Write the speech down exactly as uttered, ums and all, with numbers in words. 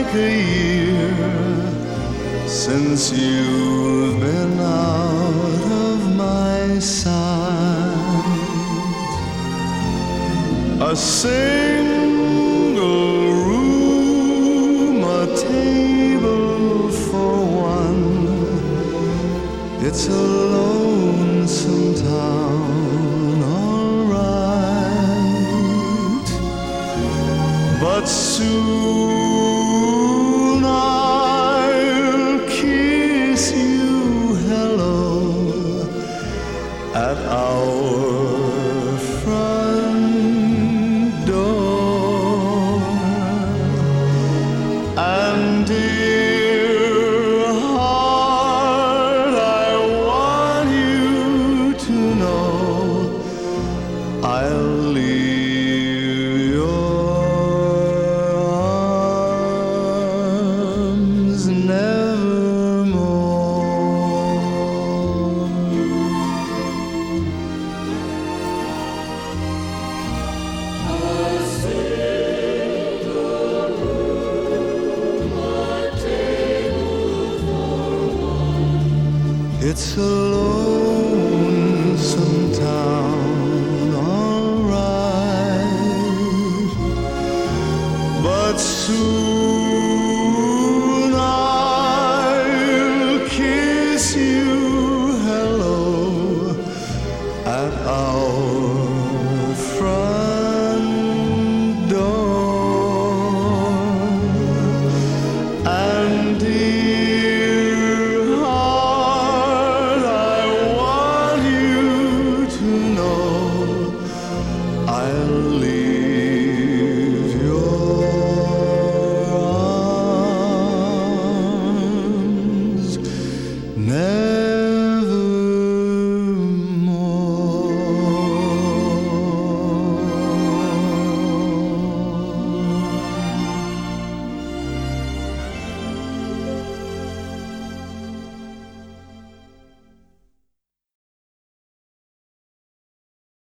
like a year since you've been out of my sight. A single room, a table for one. It's a lonesome town, all right, but soon I'll kiss you hello at our front door. And dear heart, I want you to know I'll leave your arms nevermore. It's a lonesome town, all right, but soon